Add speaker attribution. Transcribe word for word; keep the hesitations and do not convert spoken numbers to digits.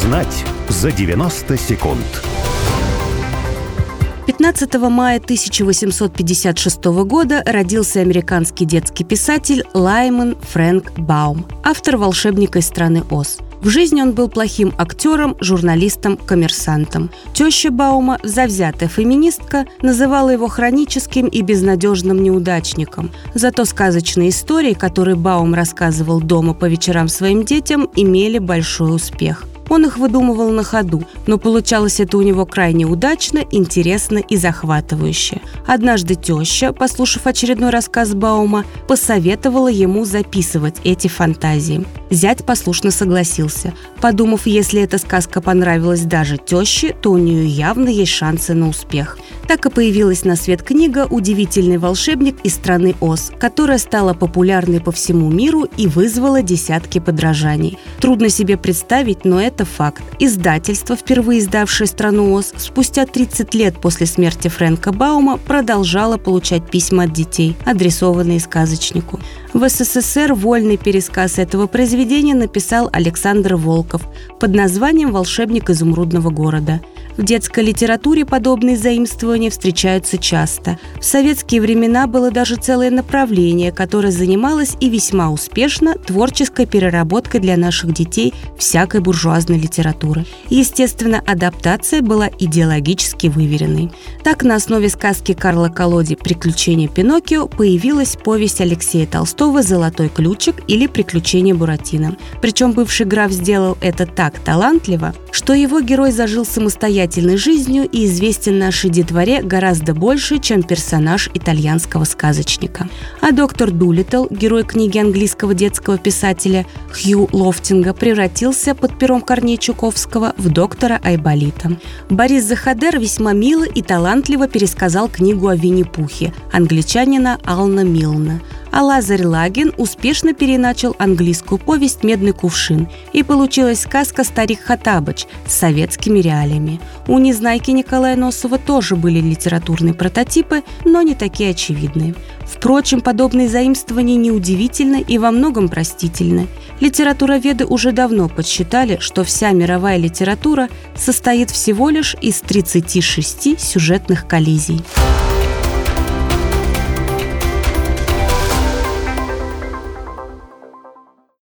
Speaker 1: Узнать за девяносто секунд.
Speaker 2: пятнадцатого мая тысяча восемьсот пятьдесят шестого года родился американский детский писатель Лайман Фрэнк Баум, автор «Волшебника из страны Оз». В жизни он был плохим актером, журналистом, коммерсантом. Теща Баума, завзятая феминистка, называла его хроническим и безнадежным неудачником. Зато сказочные истории, которые Баум рассказывал дома по вечерам своим детям, имели большой успех. Он их выдумывал на ходу, но получалось это у него крайне удачно, интересно и захватывающе. Однажды теща, послушав очередной рассказ Баума, посоветовала ему записывать эти фантазии. Зять послушно согласился, подумав, если эта сказка понравилась даже теще, то у нее явно есть шансы на успех. Так и появилась на свет книга «Удивительный волшебник из страны Оз», которая стала популярной по всему миру и вызвала десятки подражаний. Трудно себе представить, но это факт. Издательство, впервые издавшее «Страну Оз», спустя тридцать лет после смерти Фрэнка Баума продолжало получать письма от детей, адресованные сказочнику. В СССР вольный пересказ этого произведения написал Александр Волков под названием «Волшебник изумрудного города». В детской литературе подобные заимствования встречаются часто. В советские времена было даже целое направление, которое занималось и весьма успешно творческой переработкой для наших детей всякой буржуазной литературы. Естественно, адаптация была идеологически выверенной. Так, на основе сказки Карла Колоди «Приключения Пиноккио» появилась повесть Алексея Толстого «Золотой ключик» или «Приключения Буратино». Причем бывший граф сделал это так талантливо, что его герой зажил самостоятельной жизнью и известен нашей детворе гораздо больше, чем персонаж итальянского сказочника. А доктор Дулиттл, герой книги английского детского писателя Хью Лофтинга, превратился под пером Корнея Чуковского в доктора Айболита. Борис Захадер весьма мило и талантливо пересказал книгу о Винни-Пухе англичанина Алана Милна. А Лазарь Лагин успешно переначал английскую повесть «Медный кувшин», и получилась сказка «Старик Хоттабыч» с советскими реалиями. У Незнайки Николая Носова тоже были литературные прототипы, но не такие очевидные. Впрочем, подобные заимствования неудивительны и во многом простительны. Литературоведы уже давно подсчитали, что вся мировая литература состоит всего лишь из тридцати шести сюжетных коллизий.